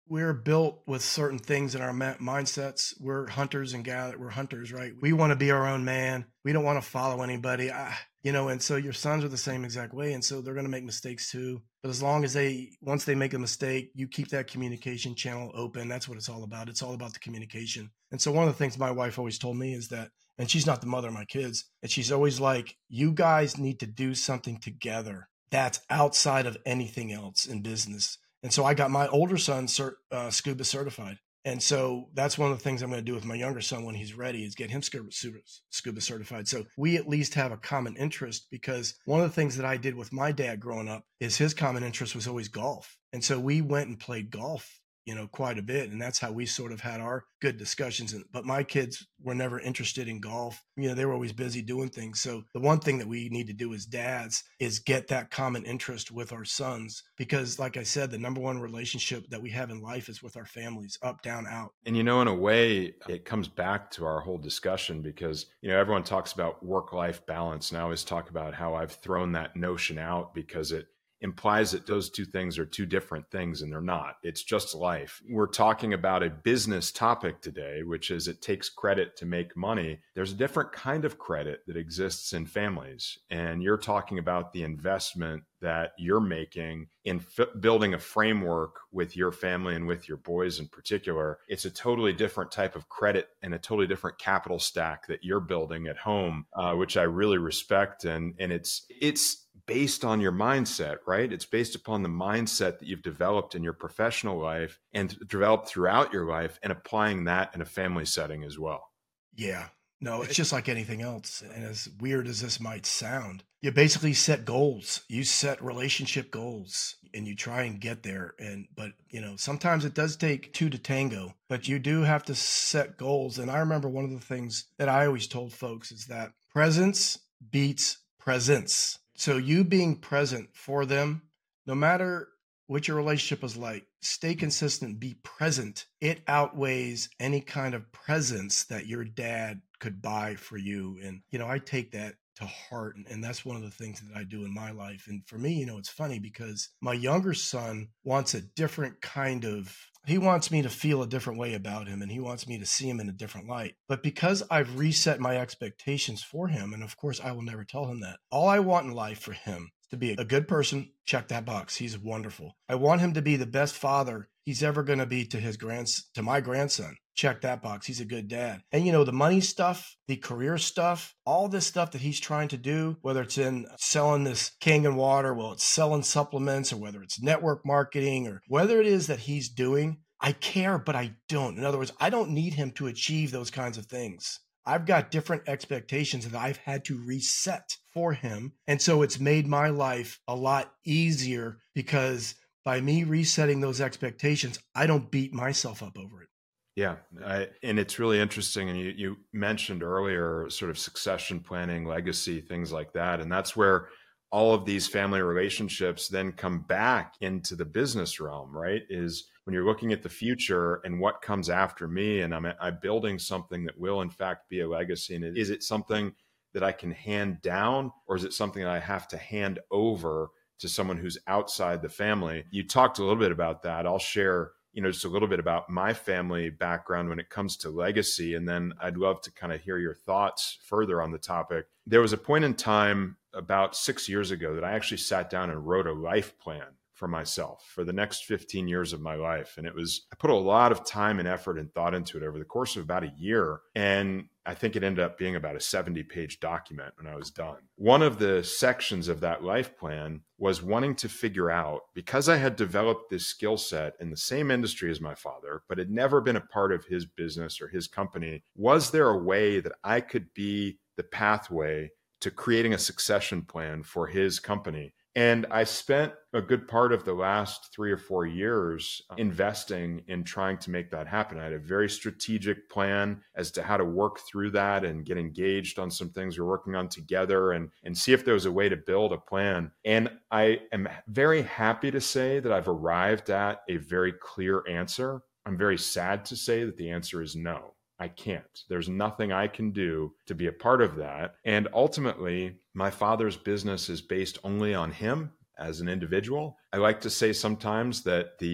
we're built with certain things in our mindsets. We're hunters and gather. We're hunters, right? We want to be our own man. We don't want to follow anybody. And so your sons are the same exact way. And so they're going to make mistakes too. But as long as once they make a mistake, you keep that communication channel open. That's what it's all about. It's all about the communication. And so one of the things my wife always told me is that, and she's not the mother of my kids, and she's always like, you guys need to do something together that's outside of anything else in business. And so I got my older son scuba certified. And so that's one of the things I'm going to do with my younger son when he's ready is get him scuba certified. So we at least have a common interest, because one of the things that I did with my dad growing up is his common interest was always golf. And so we went and played golf, quite a bit. And that's how we sort of had our good discussions. But my kids were never interested in golf. They were always busy doing things. So the one thing that we need to do as dads is get that common interest with our sons, because like I said, the number one relationship that we have in life is with our families, up, down, out. And, in a way, it comes back to our whole discussion because, everyone talks about work-life balance. And I always talk about how I've thrown that notion out because it implies that those two things are two different things, and they're not. It's just life. We're talking about a business topic today, which is it takes credit to make money. There's a different kind of credit that exists in families. And you're talking about the investment that you're making in building a framework with your family and with your boys in particular. It's a totally different type of credit and a totally different capital stack that you're building at home, which I really respect. And it's based on your mindset, right? It's based upon the mindset that you've developed in your professional life and developed throughout your life, and applying that in a family setting as well. Yeah. No, it's just like anything else. And as weird as this might sound, you basically set goals. You set relationship goals and you try and get there. But sometimes it does take two to tango, but you do have to set goals. And I remember one of the things that I always told folks is that presence beats presence. So you being present for them, no matter what your relationship is like, stay consistent, be present. It outweighs any kind of presence that your dad could buy for you. And, I take that to heart. And that's one of the things that I do in my life. And for me, it's funny because my younger son wants a different kind of, he wants me to feel a different way about him, and he wants me to see him in a different light. But because I've reset my expectations for him, and of course I will never tell him that, all I want in life for him is to be a good person. Check that box. He's wonderful. I want him to be the best father he's ever going to be to my grandson. Check that box. He's a good dad. And the money stuff, the career stuff, all this stuff that he's trying to do, whether it's in selling this Kangen water, well, it's selling supplements, or whether it's network marketing, or whether it is that he's doing, I care, but I don't. In other words, I don't need him to achieve those kinds of things. I've got different expectations that I've had to reset for him. And so it's made my life a lot easier, because by me resetting those expectations, I don't beat myself up over it. Yeah. And it's really interesting. And you mentioned earlier sort of succession planning, legacy, things like that. And that's where all of these family relationships then come back into the business realm, right? Is when you're looking at the future and what comes after me, and I'm building something that will in fact be a legacy. And is it something that I can hand down, or is it something that I have to hand over to someone who's outside the family? You talked a little bit about that. I'll share just a little bit about my family background when it comes to legacy. And then I'd love to kind of hear your thoughts further on the topic. There was a point in time about 6 years ago that I actually sat down and wrote a life plan for myself for the next 15 years of my life. And I put a lot of time and effort and thought into it over the course of about a year. And I think it ended up being about a 70-page document when I was done. One of the sections of that life plan was wanting to figure out, because I had developed this skill set in the same industry as my father, but had never been a part of his business or his company, was there a way that I could be the pathway to creating a succession plan for his company? And I spent a good part of the last 3 or 4 years investing in trying to make that happen. I had a very strategic plan as to how to work through that and get engaged on some things we're working on together and see if there was a way to build a plan. And I am very happy to say that I've arrived at a very clear answer. I'm very sad to say that the answer is no. I can't. There's nothing I can do to be a part of that. And ultimately, my father's business is based only on him as an individual. I like to say sometimes that the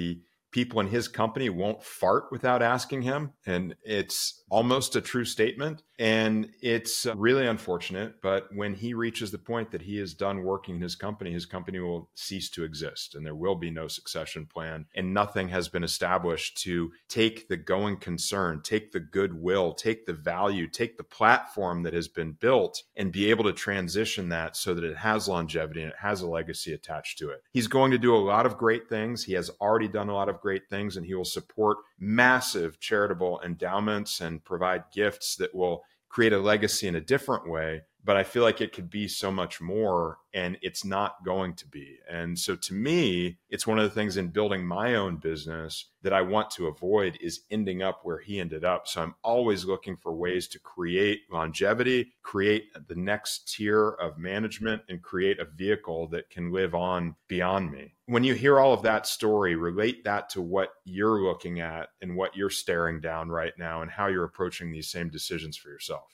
people in his company won't fart without asking him. And it's almost a true statement. And it's really unfortunate. But when he reaches the point that he is done working in his company will cease to exist. And there will be no succession plan. And nothing has been established to take the going concern, take the goodwill, take the value, take the platform that has been built and be able to transition that so that it has longevity and it has a legacy attached to it. He's going to do a lot of great things. He has already done a lot of great things, and he will support massive charitable endowments and provide gifts that will create a legacy in a different way. But I feel like it could be so much more, and it's not going to be. And so to me, it's one of the things in building my own business that I want to avoid is ending up where he ended up. So I'm always looking for ways to create longevity, create the next tier of management, and create a vehicle that can live on beyond me. When you hear all of that story, relate that to what you're looking at and what you're staring down right now and how you're approaching these same decisions for yourself.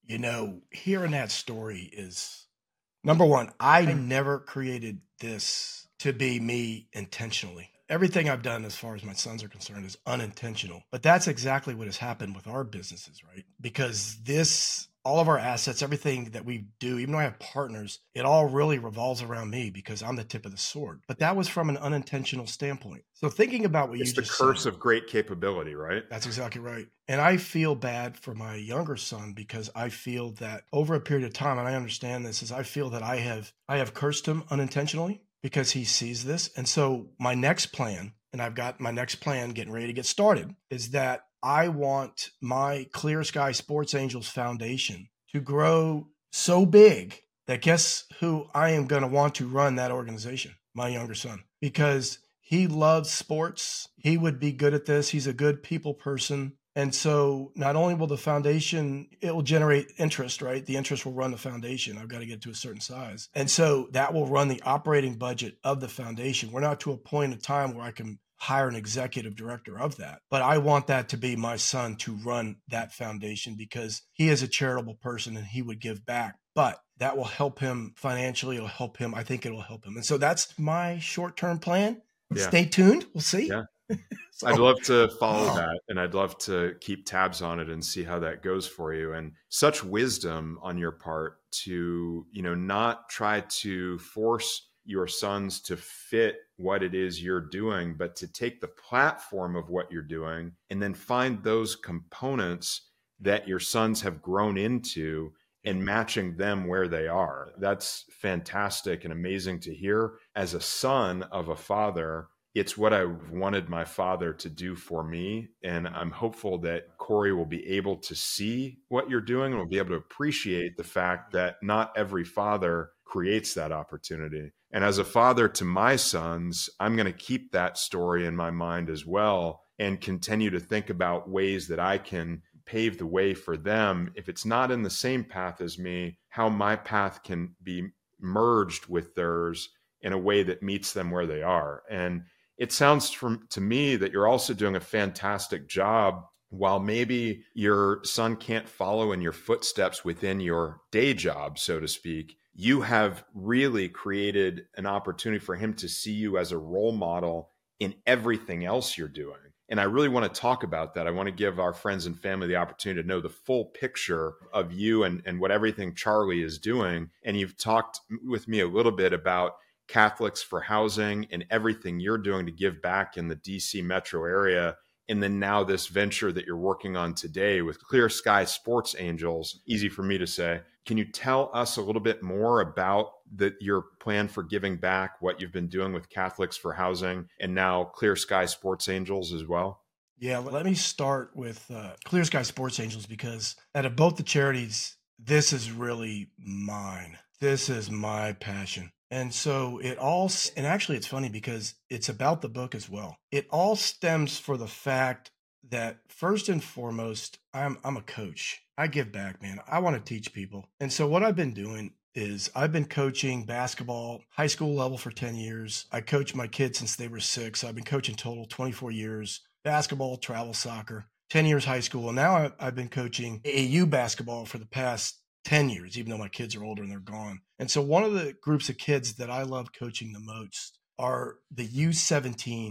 Hearing that story is, number one, I never created this to be me intentionally. Everything I've done as far as my sons are concerned is unintentional. But that's exactly what has happened with our businesses, right? Because all of our assets, everything that we do, even though I have partners, it all really revolves around me because I'm the tip of the sword. But that was from an unintentional standpoint. So thinking about what you just said. It's the curse of great capability, right? That's exactly right. And I feel bad for my younger son because I feel that over a period of time, and I understand this, is I feel that I have cursed him unintentionally because he sees this. And so my next plan, and I've got my next plan getting ready to get started, is that I want my Clear Sky Sports Angels Foundation to grow so big that guess who I am going to want to run that organization? My younger son, because he loves sports. He would be good at this. He's a good people person. And so not only will the foundation, it will generate interest, right? The interest will run the foundation. I've got to get to a certain size. And so that will run the operating budget of the foundation. We're not to a point in time where I can hire an executive director of that. But I want that to be my son to run that foundation because he is a charitable person and he would give back. But that will help him financially. It'll help him. I think it'll help him. And so that's my short-term plan. Yeah. Stay tuned. We'll see. Yeah. I'd love to follow that, and I'd love to keep tabs on it and see how that goes for you. And such wisdom on your part to, not try to force your sons to fit what it is you're doing, but to take the platform of what you're doing and then find those components that your sons have grown into and matching them where they are. That's fantastic and amazing to hear. As a son of a father, it's what I wanted my father to do for me. And I'm hopeful that Corey will be able to see what you're doing and will be able to appreciate the fact that not every father creates that opportunity. And as a father to my sons, I'm going to keep that story in my mind as well and continue to think about ways that I can pave the way for them. If it's not in the same path as me, how my path can be merged with theirs in a way that meets them where they are. And it sounds to me that you're also doing a fantastic job. While maybe your son can't follow in your footsteps within your day job, so to speak, you have really created an opportunity for him to see you as a role model in everything else you're doing. And I really want to talk about that. I want to give our friends and family the opportunity to know the full picture of you and what everything Charlie is doing. And you've talked with me a little bit about Catholics for Housing and everything you're doing to give back in the DC metro area. And then now this venture that you're working on today with Clear Sky Sports Angels, easy for me to say. Can you tell us a little bit more about your plan for giving back, what you've been doing with Catholics for Housing and now Clear Sky Sports Angels as well? Yeah, let me start with Clear Sky Sports Angels because out of both the charities, this is really mine. This is my passion. And so and actually it's funny because it's about the book as well. It all stems for the fact that first and foremost, I'm a coach. I give back, man. I want to teach people. And so what I've been doing is I've been coaching basketball, high school level for 10 years. I coached my kids since they were 6. So I've been coaching total 24 years, basketball, travel soccer, 10 years high school. And now I've been coaching AAU basketball for the past 10 years, even though my kids are older and they're gone. And so one of the groups of kids that I love coaching the most are the U17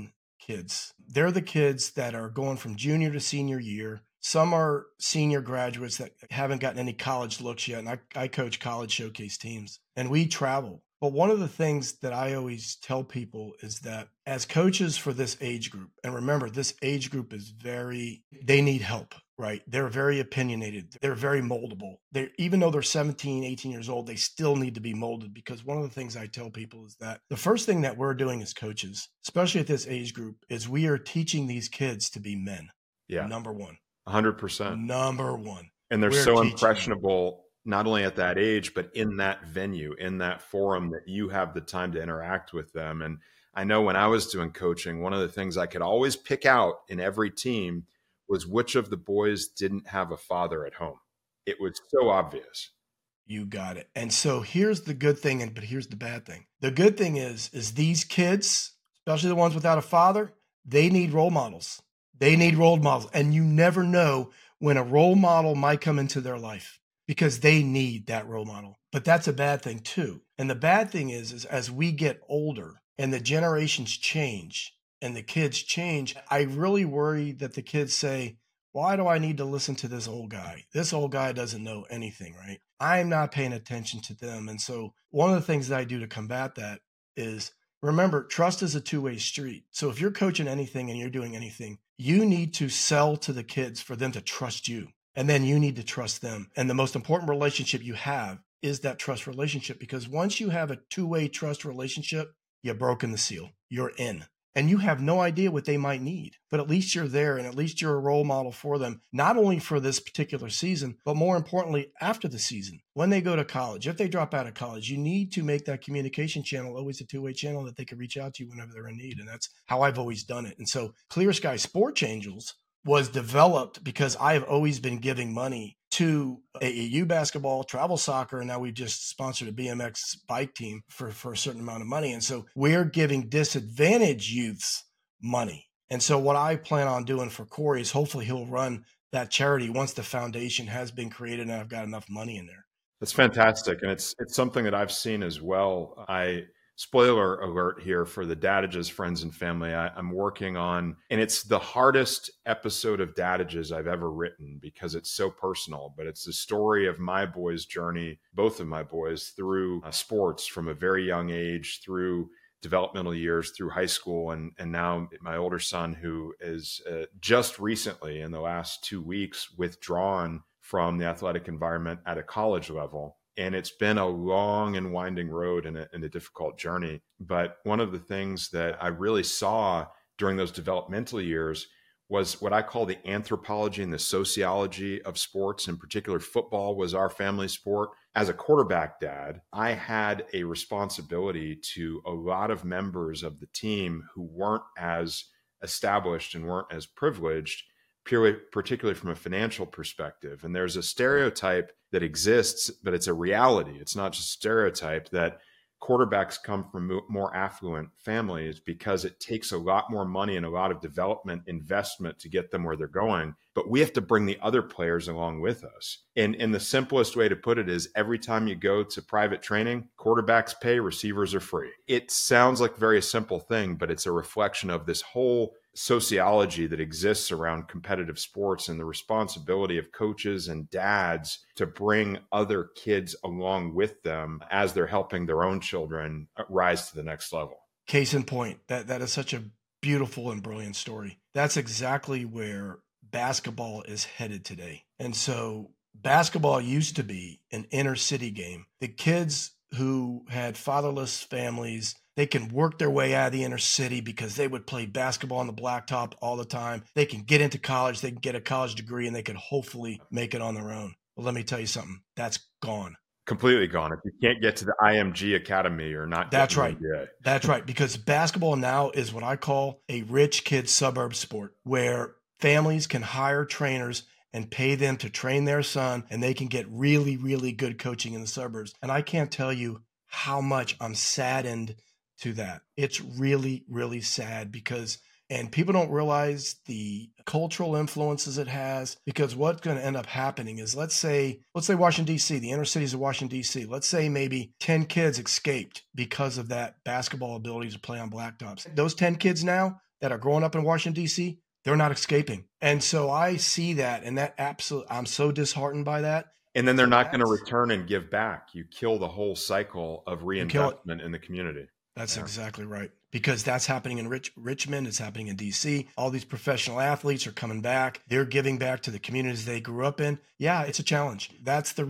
kids. They're the kids that are going from junior to senior year. Some are senior graduates that haven't gotten any college looks yet. And I coach college showcase teams, and we travel. But one of the things that I always tell people is that as coaches for this age group, and remember, this age group is they need help, right? They're very opinionated. They're very moldable. Even though they're 17, 18 years old, they still need to be molded, because one of the things I tell people is that the first thing that we're doing as coaches, especially at this age group, is we are teaching these kids to be men. Yeah. Number one. 100%. Number one. And they're so impressionable, not only at that age, but in that venue, in that forum, that you have the time to interact with them. And I know when I was doing coaching, one of the things I could always pick out in every team was which of the boys didn't have a father at home. It was so obvious. You got it. And so here's the good thing, but here's the bad thing. The good thing is these kids, especially the ones without a father, they need role models. They need role models. And you never know when a role model might come into their life, because they need that role model. But that's a bad thing too. And the bad thing is as we get older and the generations change and the kids change, I really worry that the kids say, why do I need to listen to this old guy? This old guy doesn't know anything, right? I'm not paying attention to them. And so one of the things that I do to combat that is, remember, trust is a two-way street. So if you're coaching anything and you're doing anything, you need to sell to the kids for them to trust you. And then you need to trust them. And the most important relationship you have is that trust relationship, because once you have a two-way trust relationship, you've broken the seal. You're in. And you have no idea what they might need, but at least you're there, and at least you're a role model for them, not only for this particular season, but more importantly, after the season, when they go to college. If they drop out of college, you need to make that communication channel always a two-way channel that they can reach out to you whenever they're in need. And that's how I've always done it. And so Clear Sky Sports Angels was developed because I have always been giving money to AAU basketball, travel soccer, and now we've just sponsored a BMX bike team for a certain amount of money. And so we're giving disadvantaged youths money. And so what I plan on doing for Corey is hopefully he'll run that charity once the foundation has been created and I've got enough money in there. That's fantastic. And it's something that I've seen as well. Spoiler alert here for the Dadages friends and family. I'm working on, and it's the hardest episode of Dadages I've ever written because it's so personal, but it's the story of my boys' journey, both of my boys, through sports from a very young age, through developmental years, through high school, and now my older son, who is just recently in the last 2 weeks withdrawn from the athletic environment at a college level. And it's been a long and winding road and a difficult journey. But one of the things that I really saw during those developmental years was what I call the anthropology and the sociology of sports. In particular, football was our family sport. As a quarterback dad, I had a responsibility to a lot of members of the team who weren't as established and weren't as privileged, particularly from a financial perspective. And there's a stereotype that exists, but it's a reality. It's not just a stereotype that quarterbacks come from more affluent families because it takes a lot more money and a lot of development investment to get them where they're going. But we have to bring the other players along with us. And the simplest way to put it is every time you go to private training, quarterbacks pay, receivers are free. It sounds like a very simple thing, but it's a reflection of this whole sociology that exists around competitive sports and the responsibility of coaches and dads to bring other kids along with them as they're helping their own children rise to the next level. Case in point, that is such a beautiful and brilliant story. That's exactly where basketball is headed today. And so basketball used to be an inner city game. The kids who had fatherless families, they can work their way out of the inner city because they would play basketball on the blacktop all the time. They can get into college, they can get a college degree, and they can hopefully make it on their own. Well, let me tell you something. That's gone. Completely gone. If you can't get to the IMG Academy, you're not. That's right. That's right. Because basketball now is what I call a rich kid suburb sport where families can hire trainers and pay them to train their son, and they can get really, really good coaching in the suburbs. And I can't tell you how much I'm saddened to that. It's really, really sad because, and people don't realize the cultural influences it has, because what's going to end up happening is, let's say Washington, D.C., the inner cities of Washington, D.C., let's say maybe 10 kids escaped because of that basketball ability to play on blacktops. Those 10 kids now, that are growing up in Washington, D.C., they're not escaping. And so I see that, and that absolutely, I'm so disheartened by that. And then they're not going to return and give back. You kill the whole cycle of reinvestment in the community. That's exactly right. Because that's happening in Richmond. It's happening in D.C. All these professional athletes are coming back. They're giving back to the communities they grew up in. Yeah, it's a challenge. That's one of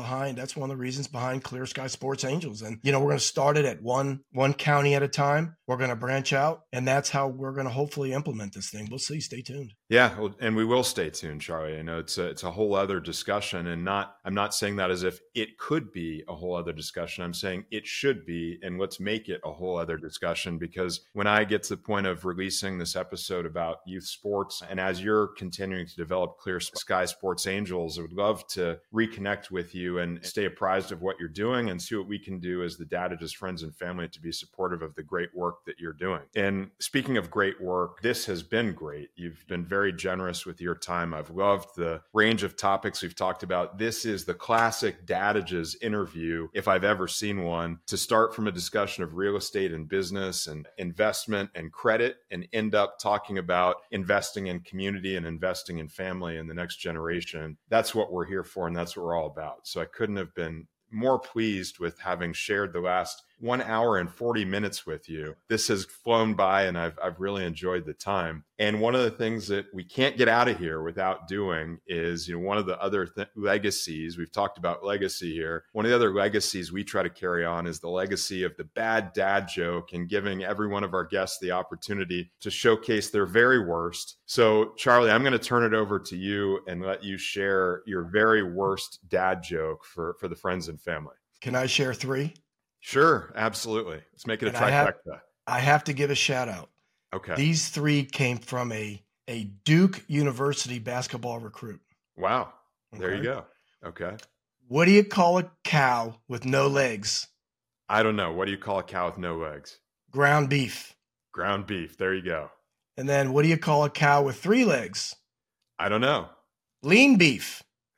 the reasons behind Clear Sky Sports Angels. And, we're going to start it at one county at a time. We're going to branch out. And that's how we're going to hopefully implement this thing. We'll see. Stay tuned. Yeah. And we will stay tuned, Charlie. I know it's a whole other discussion, and I'm not saying that as if it could be a whole other discussion. I'm saying it should be, and let's make it a whole other discussion, because when I get to the point of releasing this episode about youth sports, and as you're continuing to develop Clear Sky Sports Angels, I would love to reconnect with you and stay apprised of what you're doing and see what we can do as the Dadages friends and family to be supportive of the great work that you're doing. And speaking of great work, this has been great. You've been very generous with your time. I've loved the range of topics we've talked about. This is the classic Dadages interview, if I've ever seen one, to start from a discussion of real estate and business and investment and credit and end up talking about investing in community and investing in family and the next generation. That's what we're here for, and that's what we're all about. So I couldn't have been more pleased with having shared the last 1 hour and 40 minutes with you. This has flown by, and I've really enjoyed the time. And one of the things that we can't get out of here without doing is, one of the other legacies, we've talked about legacy here. One of the other legacies we try to carry on is the legacy of the bad dad joke, and giving every one of our guests the opportunity to showcase their very worst. So, Charlie, I'm going to turn it over to you and let you share your very worst dad joke for the friends and family. Can I share 3? Sure, absolutely. Let's make it a trifecta. I have to give a shout out. Okay. These 3 came from a Duke University basketball recruit. Wow. There you go. Okay. What do you call a cow with no legs? I don't know. What do you call a cow with no legs? Ground beef. Ground beef. There you go. And then what do you call a cow with 3 legs? I don't know. Lean beef.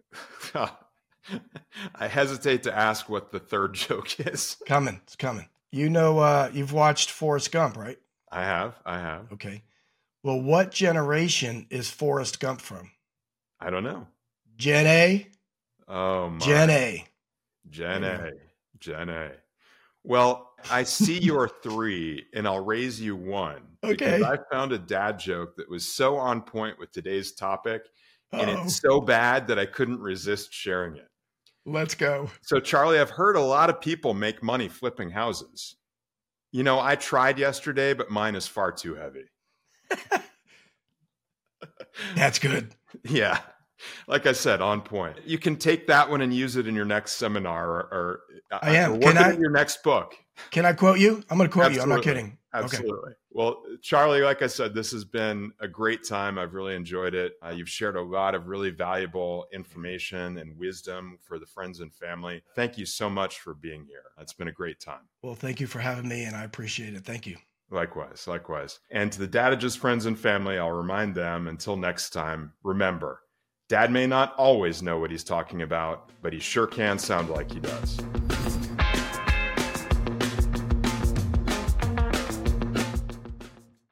I hesitate to ask what the third joke is. It's coming. You've watched Forrest Gump, right? I have. Okay. Well, what generation is Forrest Gump from? I don't know. Gen A? Oh, my. Gen A. Gen A. Well, I see your 3, and I'll raise you 1. Okay. Because I found a dad joke that was so on point with today's topic, and it's so bad that I couldn't resist sharing it. Let's go. So, Charlie, I've heard a lot of people make money flipping houses. I tried yesterday, but mine is far too heavy. That's good. Yeah. Like I said, on point. You can take that one and use it in your next seminar or in your next book. Can I quote you? I'm going to quote you. I'm not kidding. Absolutely. Okay. Well, Charlie, like I said, this has been a great time. I've really enjoyed it. You've shared a lot of really valuable information and wisdom for the friends and family. Thank you so much for being here. It's been a great time. Well, thank you for having me, and I appreciate it. Thank you. Likewise. And to the Dadages friends and family, I'll remind them, until next time, remember, Dad may not always know what he's talking about, but he sure can sound like he does.